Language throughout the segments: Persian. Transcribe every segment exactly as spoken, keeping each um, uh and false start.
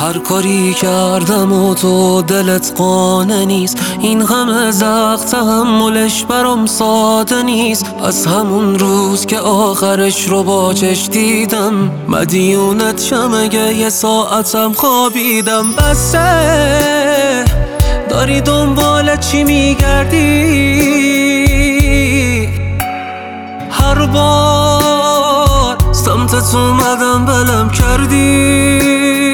هر کاری کردم و تو دلت قانع نیست. این همه زخم تحملش برام ساده نیست. از همون روز که آخرش رو با چش دیدم مدیونت شم اگه یه ساعتم خوابیدم. بسه داری دنبال چی میگردی؟ هر بار سمتت اومدم بلم کردی.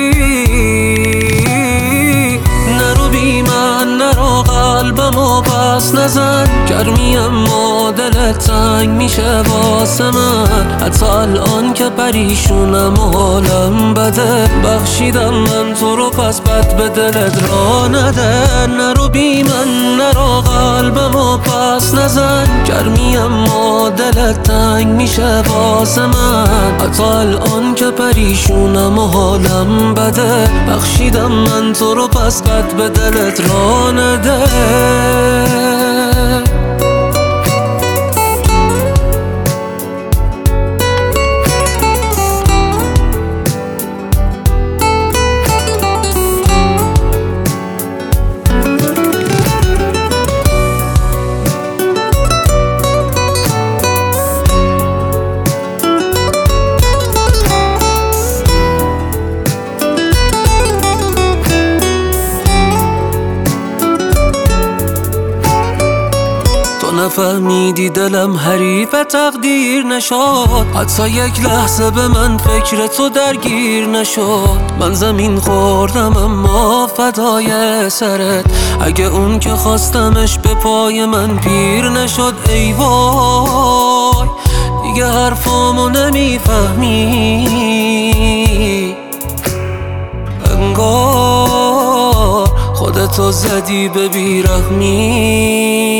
نرو بی من نرو قلبمو پس نزن. گرمی اما دلت تنگ میشه واسه من. حتی الان که پریشونم و حالم بده بخشیدم من تو رو پس بد به دلت را نده. نرو بی من نرو قلبمو پس نزن. گرمی اما دلت تنگ میشه واسه من. حتی الان که پریشونم و حالم بده بخشیدم من تو رو پس بد به دلت را نده. نفهمیدی دلم حریف تقدیر نشد. حتی یک لحظه به من فکر تو درگیر نشد. من زمین خوردم اما فدای سرت. اگه اون که خواستمش به پای من پیر نشد. ای وای دیگه حرفامو نمیفهمی. انگار خودتو زدی به بیرحمی.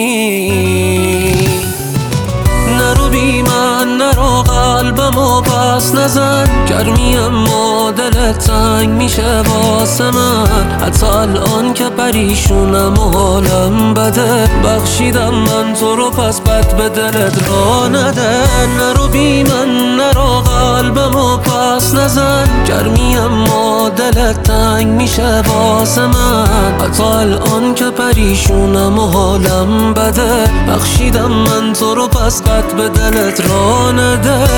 نرو بی من نرو قلبمو پس نزن. گرمی اما دلت تنگ میشه واسه من. حتی الان که پریشونم و حالم بده بخشیدم من تو رو پس بد به دلت را نده. نرو بی من نرو قلبمو پس نزن. گرمی اما دلت تنگ میشه واسه من. حتی الان که پریشونم و حالم بده بخشیدم من تو رو پس بد به دلت را نده.